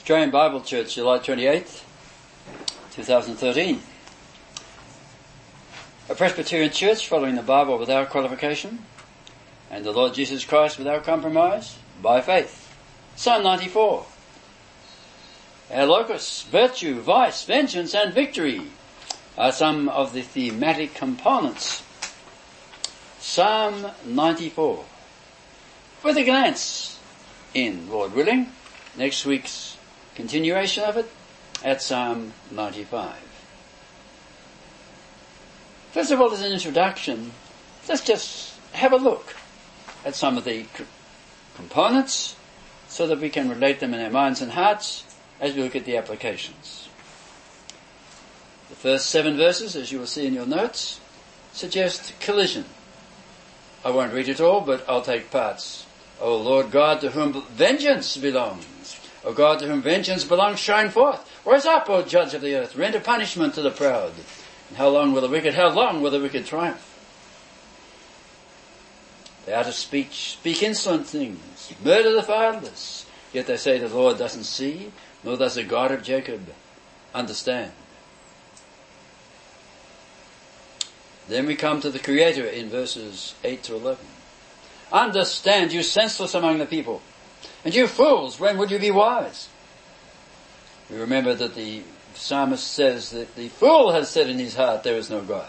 Australian Bible Church, July 28th, 2013. A Presbyterian church following the Bible without qualification and the Lord Jesus Christ without compromise, by faith. Psalm 94. Our locus, virtue, vice, vengeance and victory are some of the thematic components. Psalm 94. With a glance in, Lord willing, next week's continuation of it at Psalm 95. First of all, as an introduction, let's just have a look at some of the components so that we can relate them in our minds and hearts as we look at the applications. The first 7 verses, as you will see in your notes, suggest collision. I won't read it all, but I'll take parts. O Lord God, to whom vengeance belongs, O God, to whom vengeance belongs, shine forth. Rise up, O Judge of the earth, render punishment to the proud. And how long will the wicked triumph? They are to speak insolent things, murder the fatherless. Yet they say the Lord doesn't see, nor does the God of Jacob understand. Then we come to the Creator in verses 8 to 11. Understand, you senseless among the people. And you fools, when would you be wise? We remember that the psalmist says that the fool has said in his heart, there is no God.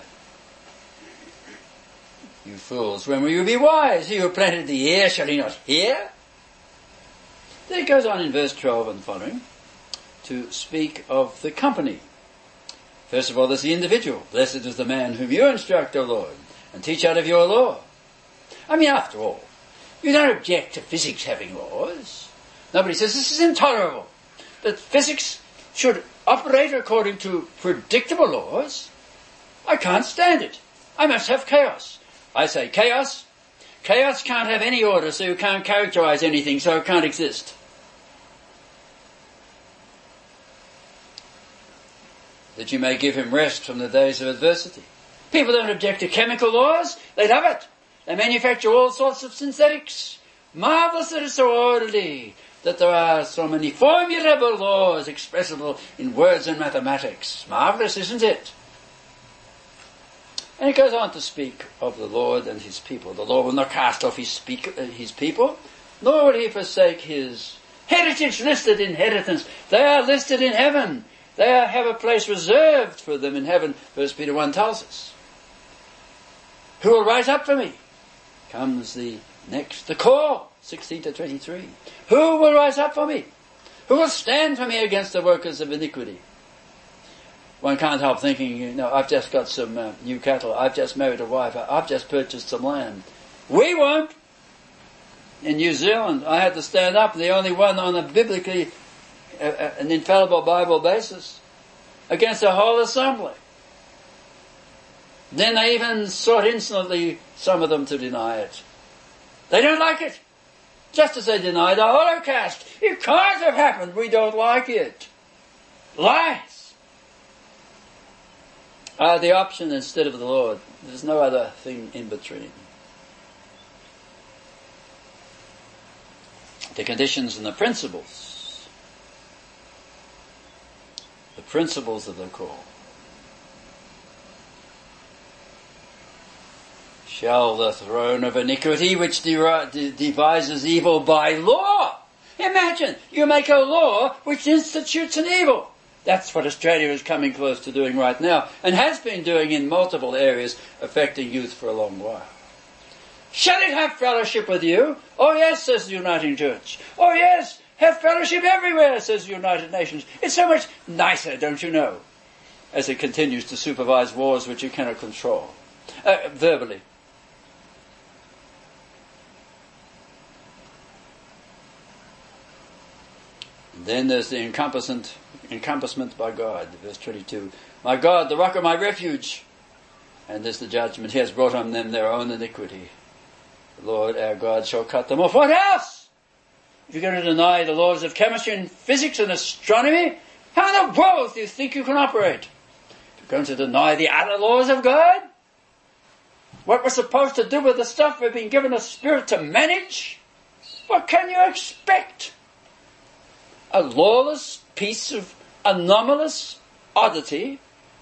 You fools, when will you be wise? He who planted the ear, shall he not hear? Then it goes on in verse 12 and following to speak of the company. First of all, there's the individual. Blessed is the man whom you instruct, O Lord, and teach out of your law. I mean, after all, you don't object to physics having laws. Nobody says this is intolerable, that physics should operate according to predictable laws. I can't stand it. I must have chaos. I say chaos. Chaos can't have any order, so you can't characterize anything, so it can't exist. That you may give him rest from the days of adversity. People don't object to chemical laws. They love it. They manufacture all sorts of synthetics. Marvelous that it's so orderly, that there are so many formidable laws expressible in words and mathematics. Marvelous, isn't it? And it goes on to speak of the Lord and his people. The Lord will not cast off his people, nor will he forsake his heritage, listed inheritance. They are listed in heaven. They have a place reserved for them in heaven, 1 Peter 1 tells us. Who will rise up for me? Comes the call, 16 to 23. Who will rise up for me? Who will stand for me against the workers of iniquity? One can't help thinking, I've just got some new cattle, I've just married a wife, I've just purchased some land. We won't. In New Zealand, I had to stand up, the only one on a biblically, an infallible Bible basis, against the whole assembly. Then they even sought insolently, some of them, to deny it. They don't like it. Just as they deny the Holocaust. It can't have happened. We don't like it. Lies are the option instead of the Lord. There's no other thing in between. The conditions and the principles. The principles of the call. Shall the throne of iniquity which devises evil by law. Imagine, you make a law which institutes an evil. That's what Australia is coming close to doing right now, and has been doing in multiple areas affecting youth for a long while. Shall it have fellowship with you? Oh yes, says the Uniting Church. Oh yes, have fellowship everywhere, says the United Nations. It's so much nicer, don't you know, as it continues to supervise wars which you cannot control. Verbally. Then there's the encompassment by God, verse 22. My God, the rock of my refuge. And there's the judgment. He has brought on them their own iniquity. The Lord our God shall cut them off. What else? If you're going to deny the laws of chemistry and physics and astronomy, how in the world do you think you can operate? If you're going to deny the other laws of God, what we're supposed to do with the stuff we've been given a spirit to manage, what can you expect? a lawless piece of anomalous oddity,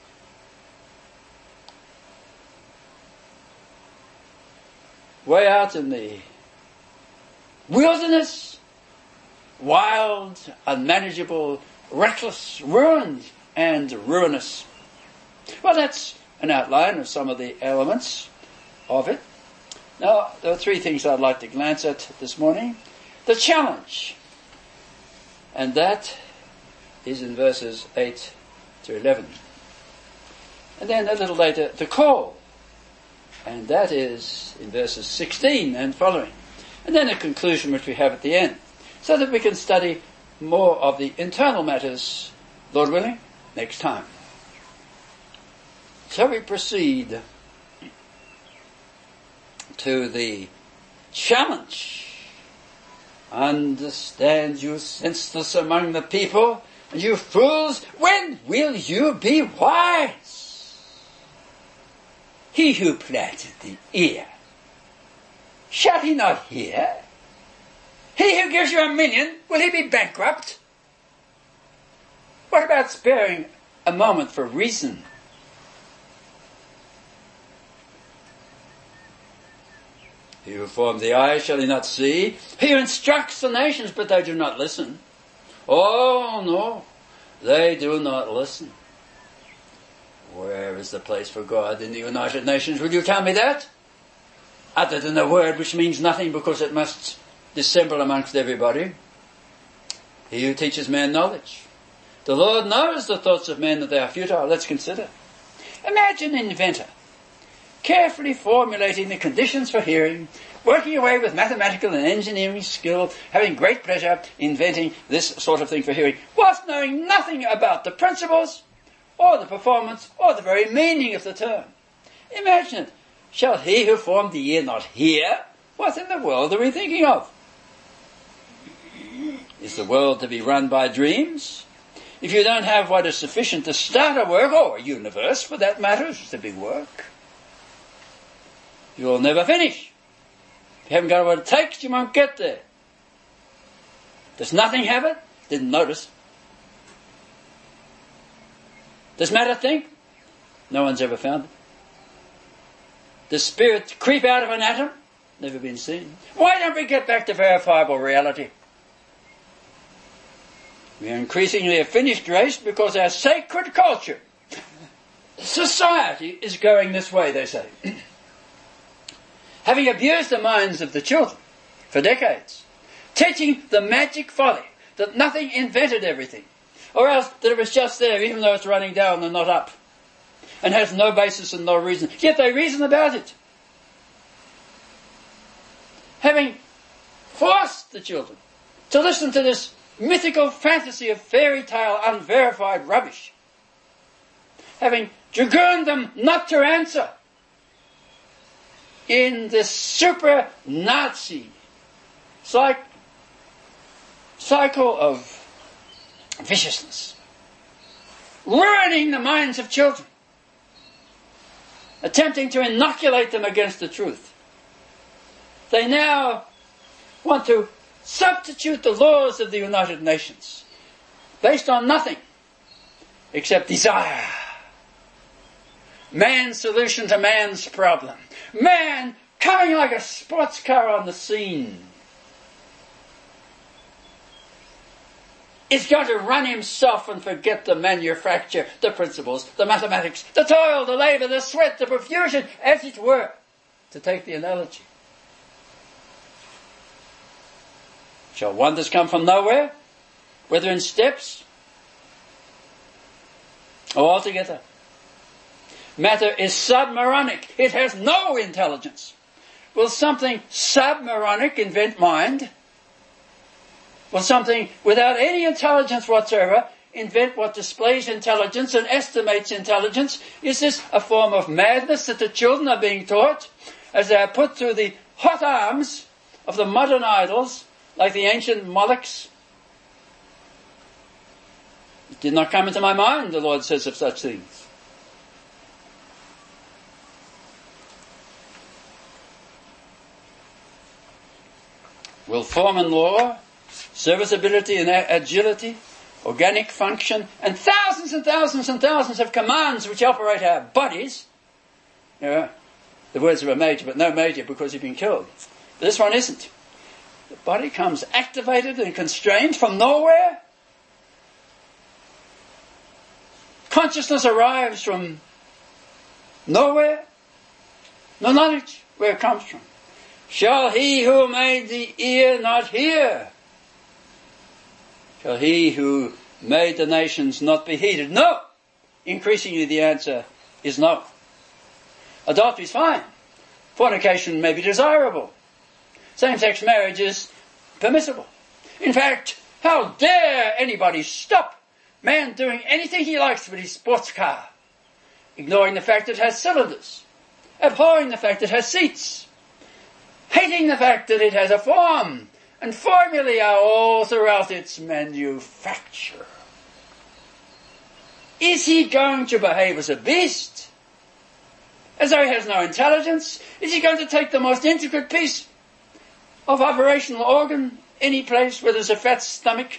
way out in the wilderness, wild, unmanageable, reckless, ruined, and ruinous. Well, that's an outline of some of the elements of it. Now, there are three things I'd like to glance at this morning. The challenge, and that is in verses 8 to 11. And then a little later, the call, and that is in verses 16 and following. And then a conclusion which we have at the end, so that we can study more of the internal matters, Lord willing, next time. Shall we proceed to the challenge? Understand, you senseless among the people, and you fools, when will you be wise? He who planted the ear, shall he not hear? He who gives you $1 million, will he be bankrupt? What about sparing a moment for reason? He who formed the eye, shall he not see? He who instructs the nations, but they do not listen. Oh, no, they do not listen. Where is the place for God in the United Nations? Will you tell me that? Other than a word which means nothing because it must dissemble amongst everybody. He who teaches man knowledge. The Lord knows the thoughts of men, that they are futile. Let's consider. Imagine an inventor carefully formulating the conditions for hearing, working away with mathematical and engineering skill, having great pleasure inventing this sort of thing for hearing, whilst knowing nothing about the principles, or the performance, or the very meaning of the term. Imagine it. Shall he who formed the ear not hear? What in the world are we thinking of? Is the world to be run by dreams? If you don't have what is sufficient to start a work, or a universe for that matter, it's a big work, you'll never finish. If you haven't got what it takes, you won't get there. Does nothing have it? Didn't notice. Does matter think? No one's ever found it. Does spirit creep out of an atom? Never been seen. Why don't we get back to verifiable reality? We are increasingly a finished race because our sacred culture, society, is going this way, they say. Having abused the minds of the children for decades, teaching the magic folly that nothing invented everything, or else that it was just there even though it's running down and not up, and has no basis and no reason, yet they reason about it. Having forced the children to listen to this mythical fantasy of fairy tale unverified rubbish, having dragooned them not to answer in this super Nazi cycle of viciousness, ruining the minds of children, attempting to inoculate them against the truth. They now want to substitute the laws of the United Nations based on nothing except desire. Man's solution to man's problem. Man coming like a sports car on the scene is going to run himself and forget the manufacture, the principles, the mathematics, the toil, the labour, the sweat, the profusion, as it were, to take the analogy. Shall wonders come from nowhere, whether in steps or altogether? Matter is submoronic. It has no intelligence. Will something submoronic invent mind? Will something without any intelligence whatsoever invent what displays intelligence and estimates intelligence? Is this a form of madness that the children are being taught as they are put through the hot arms of the modern idols like the ancient Molochs? It did not come into my mind, the Lord says, of such things. Will form and law serviceability and agility, organic function, and thousands and thousands and thousands of commands which operate our bodies. You know, the words of a major, but no major because he's been killed. This one isn't. The body comes activated and constrained from nowhere. Consciousness arrives from nowhere. No knowledge where it comes from. Shall he who made the ear not hear? Shall he who made the nations not be heeded? No! Increasingly the answer is no. Adultery is fine. Fornication may be desirable. Same-sex marriage is permissible. In fact, how dare anybody stop man doing anything he likes with his sports car, ignoring the fact that it has cylinders, abhorring the fact that it has seats, hating the fact that it has a form, and formulae are all throughout its manufacture. Is he going to behave as a beast? As though he has no intelligence? Is he going to take the most intricate piece of operational organ, any place where there's a fat stomach,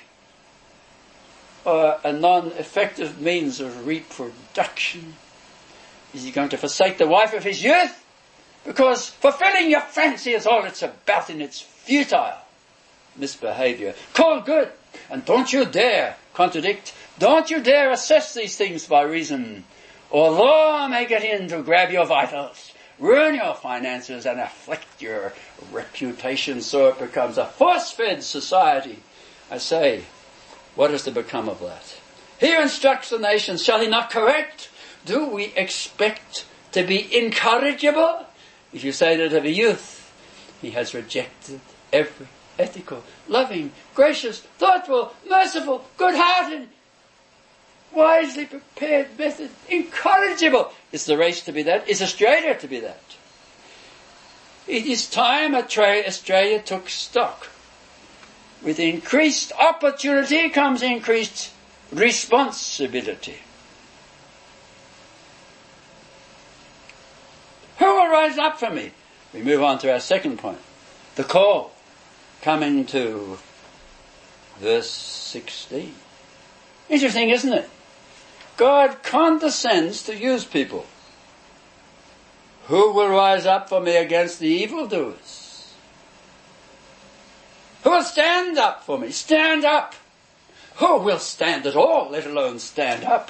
or a non-effective means of reproduction? Is he going to forsake the wife of his youth? Because fulfilling your fancy is all it's about, and it's futile misbehavior. Call good, and don't you dare contradict. Don't you dare assess these things by reason, or law may get in to grab your vitals, ruin your finances, and afflict your reputation, so it becomes a force-fed society. I say, what is to become of that? He who instructs the nations, shall he not correct? Do we expect to be incorrigible? If you say that of a youth, he has rejected every ethical, loving, gracious, thoughtful, merciful, good-hearted, wisely prepared method. Incorrigible. Is the race to be that? Is Australia to be that? It is time Australia took stock. With increased opportunity comes increased responsibility. Who will rise up for me? We move on to our second point. The call. Coming to verse 16. Interesting, isn't it? God condescends to use people. Who will rise up for me against the evildoers? Who will stand up for me? Stand up. Who will stand at all, let alone stand up?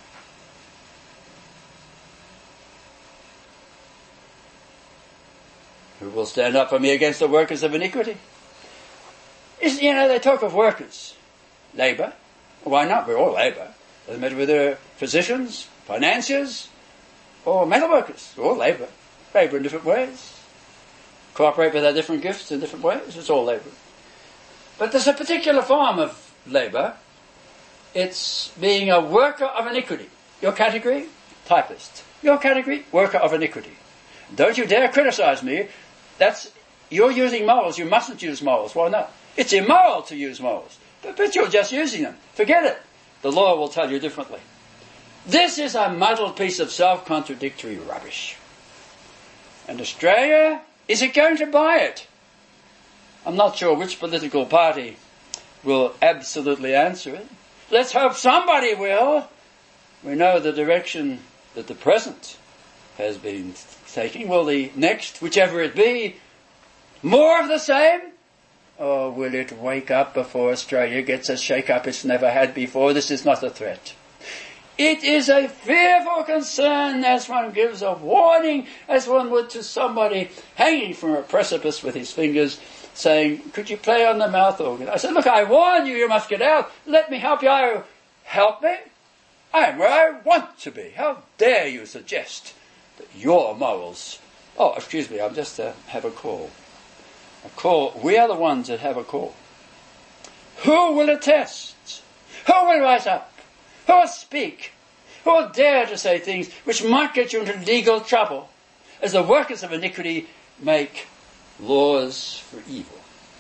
Who will stand up for me against the workers of iniquity? They talk of workers. Labour. Why not? We're all labour. Doesn't matter whether they're physicians, financiers, or metal workers. We're all labour. Labour in different ways. Cooperate with our different gifts in different ways. It's all labour. But there's a particular form of labour. It's being a worker of iniquity. Your category? Typist. Your category? Worker of iniquity. Don't you dare criticise me. You're using morals. You mustn't use morals. Why not? It's immoral to use morals. But you're just using them. Forget it. The law will tell you differently. This is a muddled piece of self-contradictory rubbish. And Australia, is it going to buy it? I'm not sure which political party will absolutely answer it. Let's hope somebody will. We know the direction that the present has been taking. Will the next, whichever it be, more of the same? Or will it wake up before Australia gets a shake-up it's never had before? This is not a threat. It is a fearful concern, as one gives a warning, as one would to somebody hanging from a precipice with his fingers, saying, could you play on the mouth organ? I said, look, I warn you, you must get out. Let me help you. Help me? I am where I want to be. How dare you suggest that your morals... Oh, excuse me, I'm just have a call. A call. We are the ones that have a call. Who will attest? Who will rise up? Who will speak? Who will dare to say things which might get you into legal trouble as the workers of iniquity make laws for evil?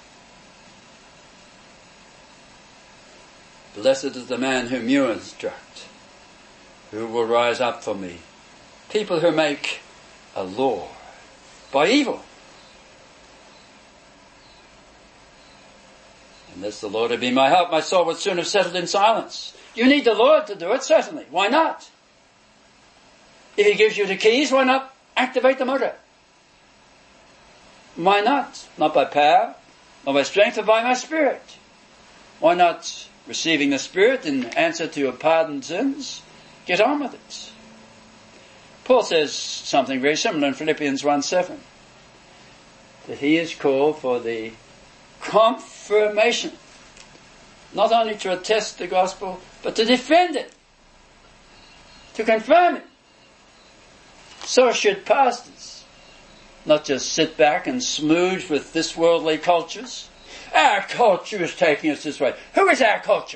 Blessed is the man whom you instruct, who will rise up for me. People who make a law by evil. Unless the Lord had been my help, my soul would soon have settled in silence. You need the Lord to do it, certainly. Why not? If He gives you the keys, why not activate the motor? Why not? Not by power, not by strength, but by my Spirit. Why not, receiving the Spirit in answer to your pardoned sins, get on with it? Paul says something very similar in Philippians 1:7, that he is called for the confirmation, not only to attest the gospel, but to defend it, to confirm it. So should pastors, not just sit back and smooch with this worldly cultures. Our culture is taking us this way. Who is our culture?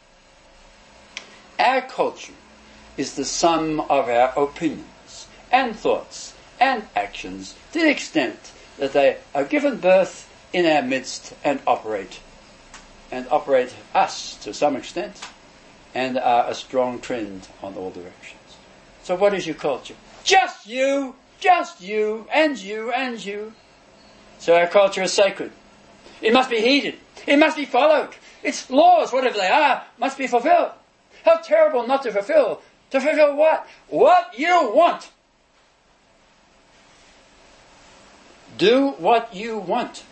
Our culture is the sum of our opinions and thoughts and actions to the extent that they are given birth in our midst and operate us to some extent, and are a strong trend on all directions. So what is your culture? Just you, and you, and you. So our culture is sacred. It must be heeded. It must be followed. Its laws, whatever they are, must be fulfilled. How terrible not to fulfill. To fulfill what? What you want. Do what you want.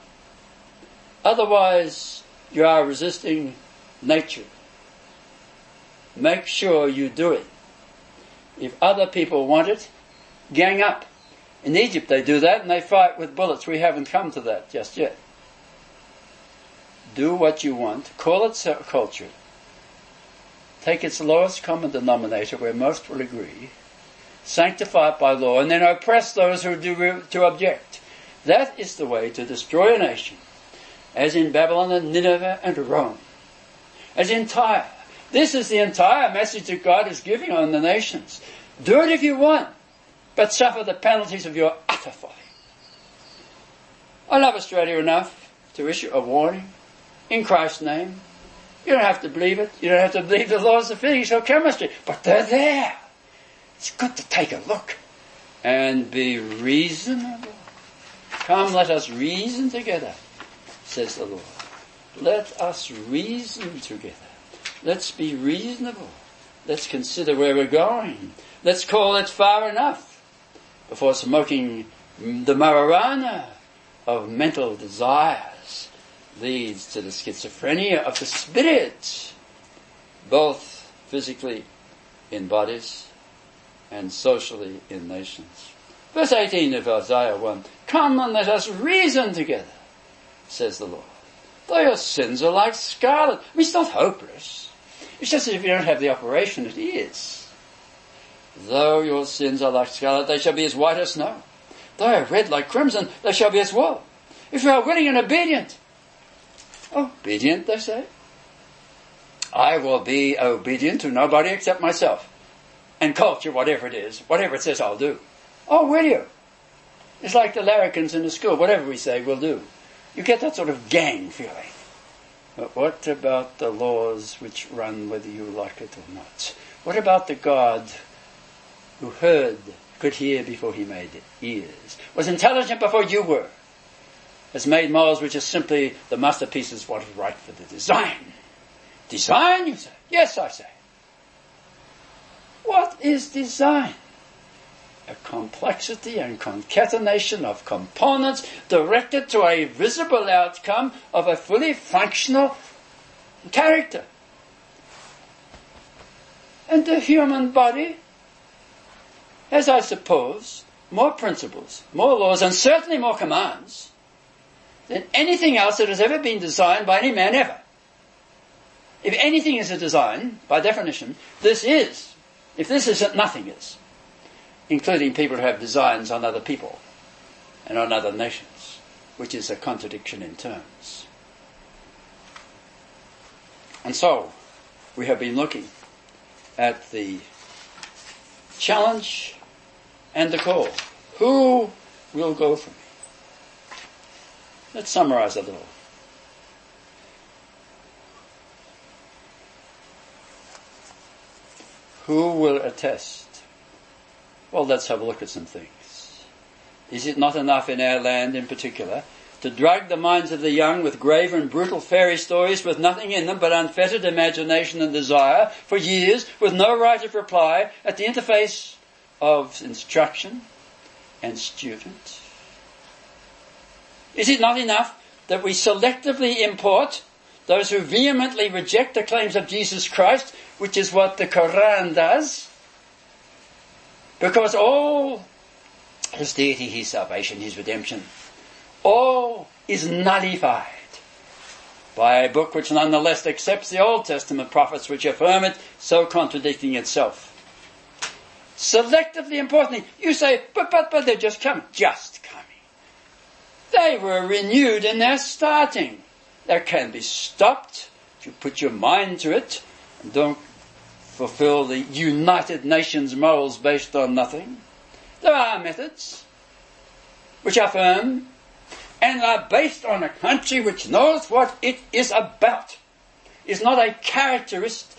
Otherwise, you are resisting nature. Make sure you do it. If other people want it, gang up. In Egypt they do that and they fight with bullets. We haven't come to that just yet. Do what you want. Call it culture. Take its lowest common denominator where most will agree. Sanctify it by law and then oppress those who do to object. That is the way to destroy a nation. As in Babylon and Nineveh and Rome. As in Tyre. This is the entire message that God is giving on the nations. Do it if you want, but suffer the penalties of your utter folly. I love Australia enough to issue a warning in Christ's name. You don't have to believe it. You don't have to believe the laws of physics or chemistry, but they're there. It's good to take a look and be reasonable. Come, let us reason together, says the Lord. Let us reason together. Let's be reasonable. Let's consider where we're going. Let's call it far enough before smoking the marijuana of mental desires leads to the schizophrenia of the spirit, both physically in bodies and socially in nations. Verse 18 of Isaiah 1, come and let us reason together, says the Lord. Though your sins are like scarlet. I mean, it's not hopeless. It's just that if you don't have the operation, it is. Though your sins are like scarlet, they shall be as white as snow. Though they are red like crimson, they shall be as wool. If you are willing and obedient, they say, I will be obedient to nobody except myself. And culture, whatever it is, whatever it says, I'll do. Oh, will you? It's like the larrikins in the school. Whatever we say, we'll do. You get that sort of gang feeling. But what about the laws which run whether you like it or not? What about the God who could hear before he made ears, was intelligent before you were, has made morals which are simply the masterpieces of what is right for the design? Design, you say? Yes, I say. What is design? A complexity and concatenation of components directed to a visible outcome of a fully functional character. And the human body has, I suppose, more principles, more laws, and certainly more commands than anything else that has ever been designed by any man ever. If anything is a design, by definition, this is. If this isn't, nothing is. Including people who have designs on other people and on other nations, which is a contradiction in terms. And so, we have been looking at the challenge and the call. Who will go for me? Let's summarize a little. Who will attest? Well, let's have a look at some things. Is it not enough in our land in particular to drug the minds of the young with grave and brutal fairy stories with nothing in them but unfettered imagination and desire for years, with no right of reply at the interface of instruction and student? Is it not enough that we selectively import those who vehemently reject the claims of Jesus Christ, which is what the Quran does? Because all His deity, His salvation, His redemption, all is nullified by a book which nonetheless accepts the Old Testament prophets which affirm it, so contradicting itself. Selectively importantly, you say, but they're just coming. Just coming. They were renewed in their starting. They can be stopped if you put your mind to it and don't fulfill the United Nations morals based on nothing. There are methods which are firm and are based on a country which knows what it is about. It's not a characterless,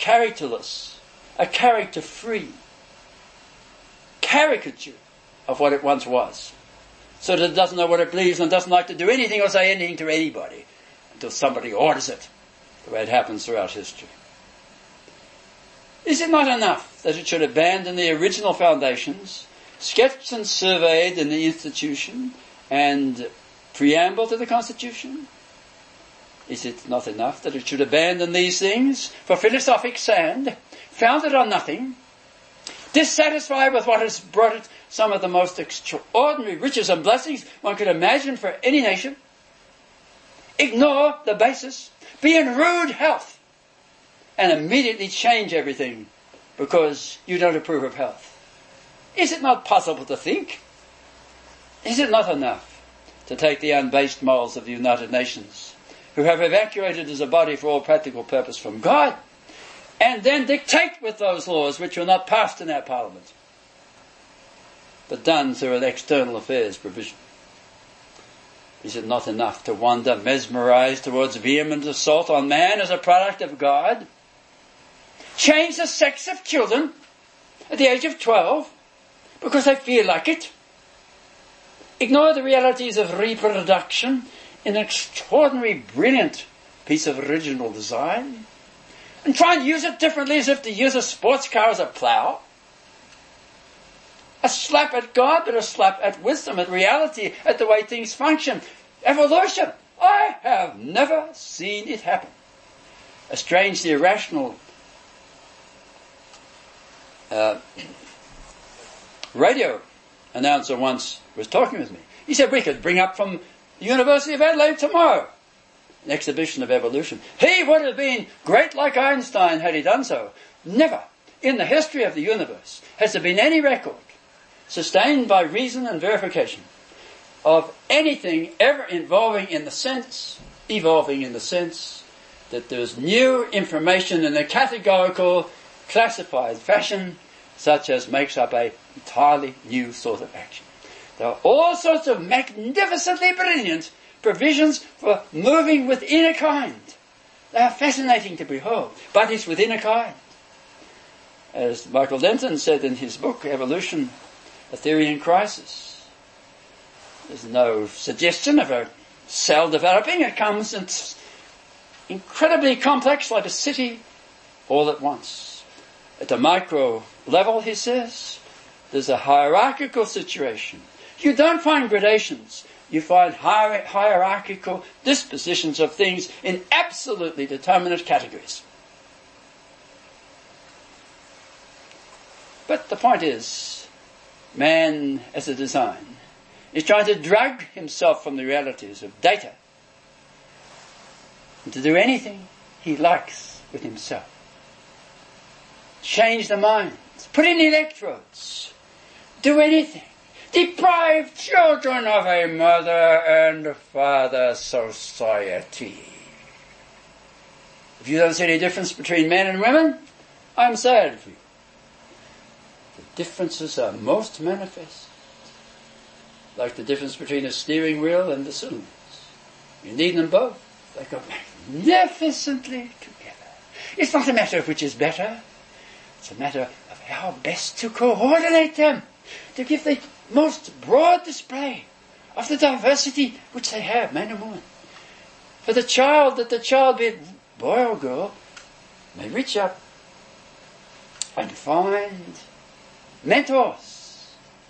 a character-free caricature of what it once was, so that it doesn't know what it believes and doesn't like to do anything or say anything to anybody until somebody orders it, the way it happens throughout history. Is it not enough that it should abandon the original foundations, sketched and surveyed in the institution and preamble to the Constitution? Is it not enough that it should abandon these things for philosophic sand, founded on nothing, dissatisfied with what has brought it some of the most extraordinary riches and blessings one could imagine for any nation, ignore the basis, be in rude health, and immediately change everything because you don't approve of health? Is it not possible to think? Is it not enough to take the unbased morals of the United Nations, who have evacuated as a body for all practical purpose from God, and then dictate with those laws which were not passed in our Parliament, but done through an external affairs provision? Is it not enough to wander mesmerized towards vehement assault on man as a product of God? Change the sex of children at the age of 12 because they feel like it? Ignore the realities of reproduction in an extraordinary, brilliant piece of original design, and try and use it differently as if to use a sports car as a plough? A slap at God, but a slap at wisdom, at reality, at the way things function. Evolution. I have never seen it happen. A strangely irrational radio announcer once was talking with me. He said, we could bring up from the University of Adelaide tomorrow an exhibition of evolution. He would have been great like Einstein had he done so. Never in the history of the universe has there been any record sustained by reason and verification of anything ever evolving in the sense that there's new information in a categorical, classified fashion such as makes up a entirely new sort of action. There are all sorts of magnificently brilliant provisions for moving within a kind. They are fascinating to behold, but it's within a kind. As Michael Denton said in his book, Evolution, A Theory in Crisis, there's no suggestion of a cell developing. It comes in incredibly complex, like a city, all at once. At the micro level, he says, there's a hierarchical situation. You don't find gradations. You find hierarchical dispositions of things in absolutely determinate categories. But the point is, man as a design is trying to drug himself from the realities of data and to do anything he likes with himself. Change the minds, put in electrodes, do anything. Deprive children of a mother and father society. If you don't see any difference between men and women, I'm sad for you. The differences are most manifest, like the difference between a steering wheel and the cylinders. You need them both. They go magnificently together. It's not a matter of which is better. It's a matter of how best to coordinate them, to give the most broad display of the diversity which they have, man and woman. For the child, that the child, be it boy or girl, may reach up and find mentors,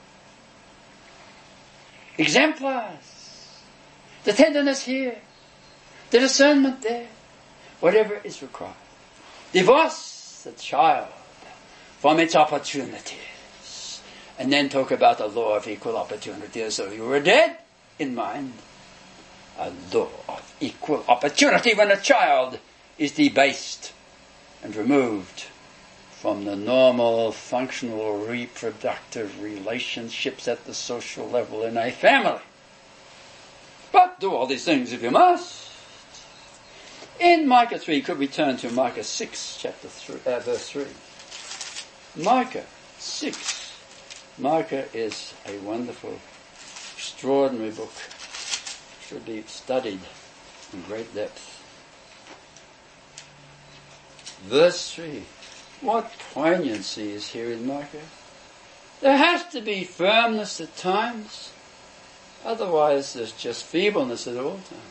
exemplars, the tenderness here, the discernment there, whatever is required. Divorce the child from its opportunities, and then talk about the law of equal opportunity as though you were dead in mind. A law of equal opportunity when a child is debased and removed from the normal functional reproductive relationships at the social level in a family. But do all these things if you must. In Micah 3, could we turn to Micah 6, verse 3. Micah 6. Micah is a wonderful, extraordinary book. Should be studied in great depth. Verse 3. What poignancy is here in Micah. There has to be firmness at times. Otherwise there's just feebleness at all times.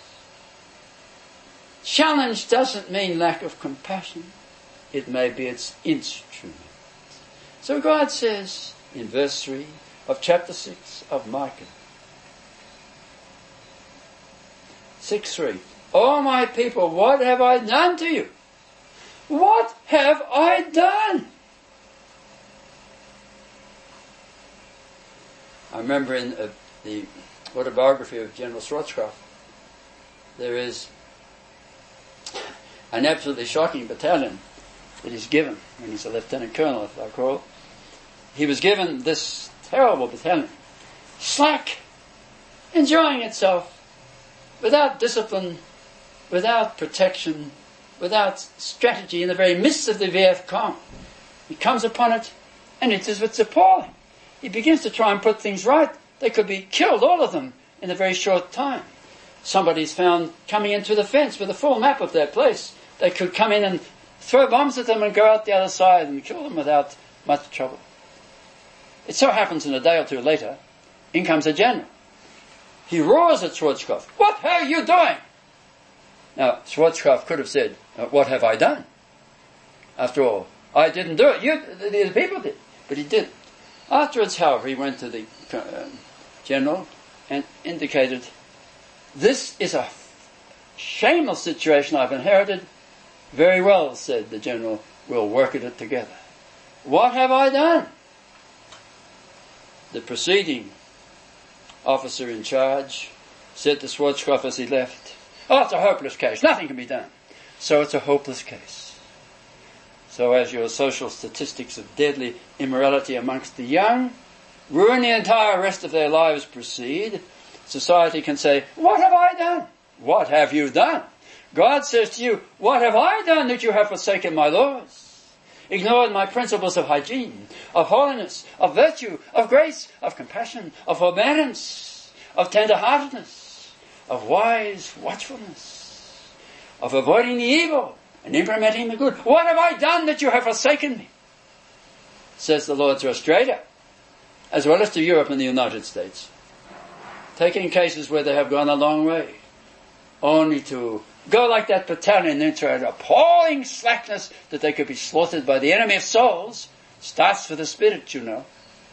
Challenge doesn't mean lack of compassion. It may be its instrument. So God says in verse 3 of chapter 6 of Micah, 6:3, O my people, what have I done to you? What have I done? I remember in the autobiography of General Schwarzkopf, there is an absolutely shocking battalion that he's given when he's a lieutenant colonel, if I recall. He was given this terrible battalion, slack, enjoying itself, without discipline, without protection, without strategy, in the very midst of the VF camp. He comes upon it, and it is what's appalling. He begins to try and put things right. They could be killed, all of them, in a very short time. Somebody's found coming into the fence with a full map of their place. They could come in and throw bombs at them and go out the other side and kill them without much trouble. It so happens in a day or two later, in comes a general. He roars at Schwarzkopf, "What are you doing?" Now, Schwarzkopf could have said, "What have I done?" After all, I didn't do it. The people did. But he didn't. Afterwards, however, he went to the general and indicated, "This is a shameless situation I've inherited." "Very well," said the general, "we'll work at it together." "What have I done?" The preceding officer in charge said to Schwarzkopf as he left, "Oh, it's a hopeless case. Nothing can be done." So it's a hopeless case. So as your social statistics of deadly immorality amongst the young ruin the entire rest of their lives proceed, society can say, "What have I done?" What have you done? God says to you, "What have I done that you have forsaken my laws? Ignored my principles of hygiene, of holiness, of virtue, of grace, of compassion, of forbearance, of tender-heartedness, of wise watchfulness, of avoiding the evil and implementing the good. What have I done that you have forsaken me?" Says the Lord to Australia, as well as to Europe and the United States, taking cases where they have gone a long way, only to go like that battalion into an appalling slackness that they could be slaughtered by the enemy of souls. Starts with the Spirit, you know,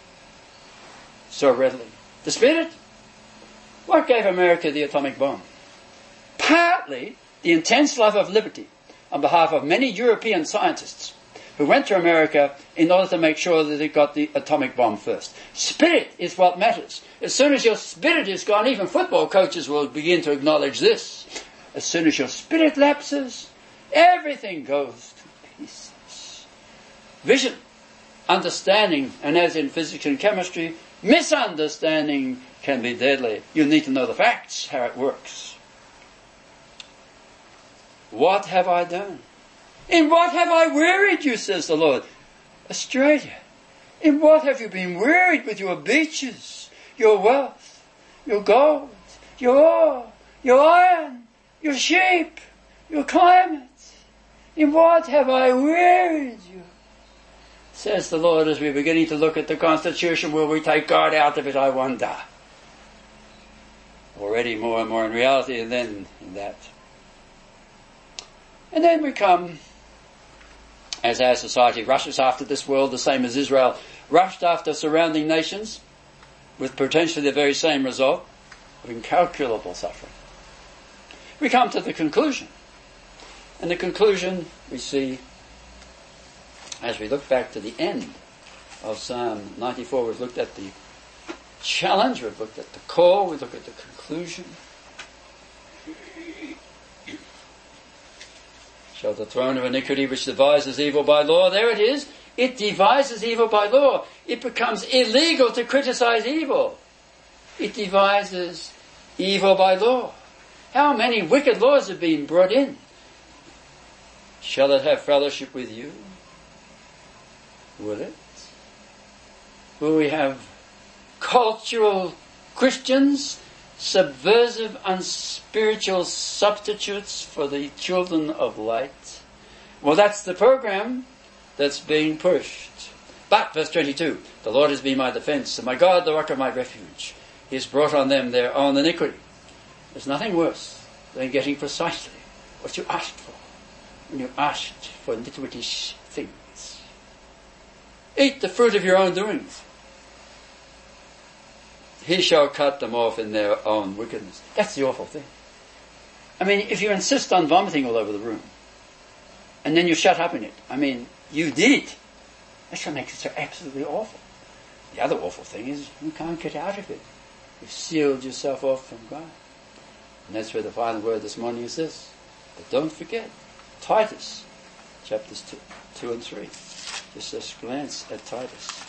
so readily. The Spirit? What gave America the atomic bomb? Partly the intense love of liberty on behalf of many European scientists who went to America in order to make sure that it got the atomic bomb first. Spirit is what matters. As soon as your spirit is gone, even football coaches will begin to acknowledge this. As soon as your spirit lapses, everything goes to pieces. Vision, understanding, and as in physics and chemistry, misunderstanding can be deadly. You need to know the facts, how it works. What have I done? In what have I wearied you, says the Lord? Australia, in what have you been wearied with your beaches, your wealth, your gold, your ore, your iron, your sheep, your climate? In what have I wearied you? Says the Lord, as we're beginning to look at the Constitution. Will we take God out of it, I wonder? already more and more in reality, and then in that. And then we come, as our society rushes after this world, the same as Israel rushed after surrounding nations, with potentially the very same result of incalculable suffering. We come to the conclusion. And the conclusion we see as we look back to the end of Psalm 94. We've looked at the challenge, we've looked at the call, we look at the conclusion. Shall the throne of iniquity which devises evil by law, there it is, it devises evil by law. It becomes illegal to criticize evil. It devises evil by law. How many wicked laws have been brought in? Shall it have fellowship with you? Will it? Will we have cultural Christians, subversive, unspiritual substitutes for the children of light? Well, that's the program that's being pushed. But, verse 22, the Lord has been my defense, and my God, the rock of my refuge. He has brought on them their own iniquity. There's nothing worse than getting precisely what you asked for when you asked for iniquitous things. Eat the fruit of your own doings. He shall cut them off in their own wickedness. That's the awful thing. I mean, if you insist on vomiting all over the room, and then you shut up in it, I mean, you did it. That's what makes it so absolutely awful. The other awful thing is you can't get out of it. You've sealed yourself off from God. And that's where the final word this morning is this. But don't forget, Titus, chapters 2 and 3. Just a glance at Titus.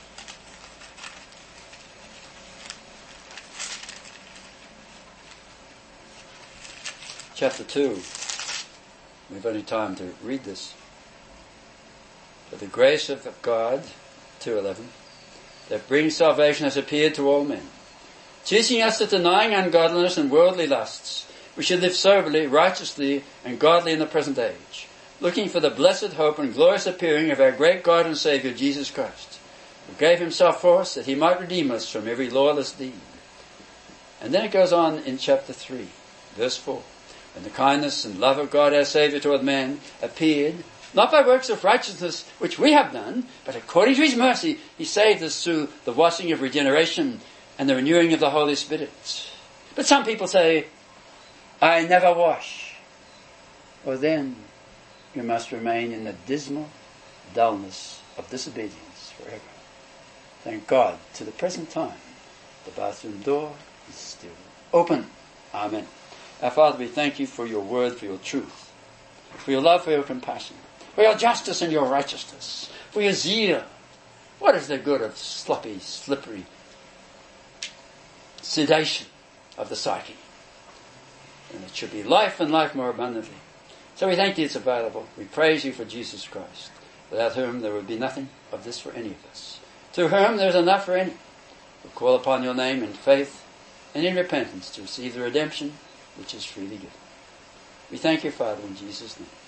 Chapter 2. We've only time to read this. For the grace of God, 2:11, that brings salvation has appeared to all men, teaching us that denying ungodliness and worldly lusts, we should live soberly, righteously, and godly in the present age, looking for the blessed hope and glorious appearing of our great God and Saviour, Jesus Christ, who gave himself for us that he might redeem us from every lawless deed. And then it goes on in chapter 3, verse 4. When the kindness and love of God our Saviour toward man appeared, not by works of righteousness which we have done, but according to his mercy, he saved us through the washing of regeneration and the renewing of the Holy Spirit. But some people say, I never wash. Well, then you must remain in the dismal dullness of disobedience forever. Thank God, to the present time, the bathroom door is still open. Amen. Our Father, we thank you for your word, for your truth, for your love, for your compassion, for your justice and your righteousness, for your zeal. What is the good of sloppy, slippery sedation of the psyche? And it should be life and life more abundantly. So we thank you it's available. We praise you for Jesus Christ, without whom there would be nothing of this for any of us. Through whom there is enough for any. We call upon your name in faith and in repentance to receive the redemption which is freely given. We thank you, Father, in Jesus' name.